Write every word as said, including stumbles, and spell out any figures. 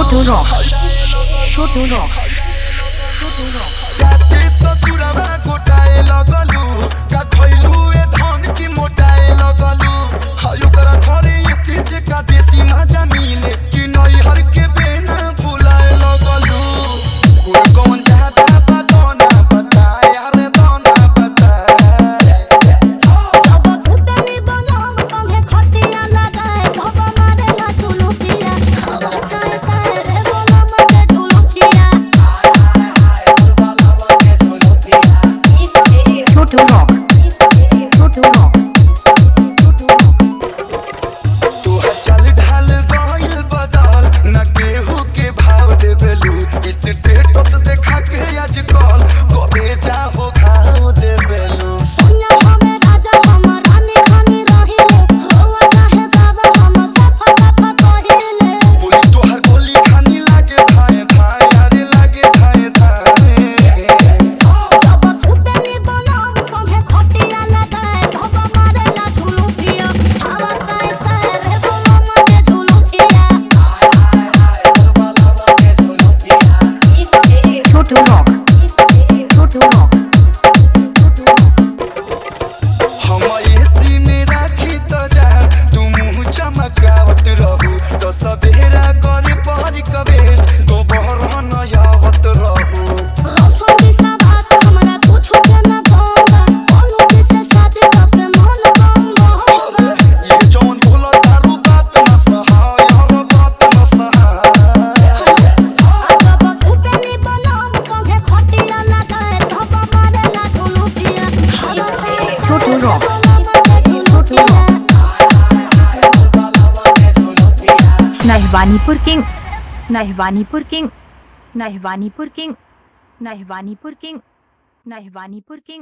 छोटू rock Chhotu rock Chhotu rock जाते ससुरवा गोटाए लगलू का खइलू ए धन की मोटाए लगलू हायो करा घरे इसी से का देसी मजा मिले कि नई हर के बेना भुलाए लगलू कोई कौन चाहता बदना बता यार दोना बता अब खुदनी बनाम संगे खटिया लगाए भव मारे ना झुलुकिया अब साए साए रे बोला मके झुलुकिया Chhotu rock Chhotu rock Chhotu rock तू चल ढाल गइल बदल न केहू के भाव देबेलू स्टेटस देखा के आजकल कबे जाहो घाव देबेलू सोनिया हमें राजा हम रानी खानी रहिले रोवा चाहे बाबा हम सफा सफा कहिले बोली तोहर गोली खानी लागे थाए थाए यारे लागे थाए थाए अब खुदनी बनाम संगे खटिया लगाए भव मारे ना झुलुकिया अब साए साए रे बोला मके झुलुकिया Chhotu rock Chhotu rock Chhotu rock हम एसी में राखी तो जा तू मुंह चमकावत रहू तो सवेरा करे पहरी कबेश दोपहर न आवत रहू रसों की बात हमरा कुछ के ना कहूंगा बोलू किसे शादी करके मन कहूंगा होगा ये जौन बोला दारू बात न सहाय हर बात न सहाय अब खुदनी बनाम संगे खटिया लगाए धप मारे ना झुलुकिया Chhotu rock Chhotu Nahwanipur king Nahwanipur king Nahwanipur king Nahwanipur king Nahwanipur king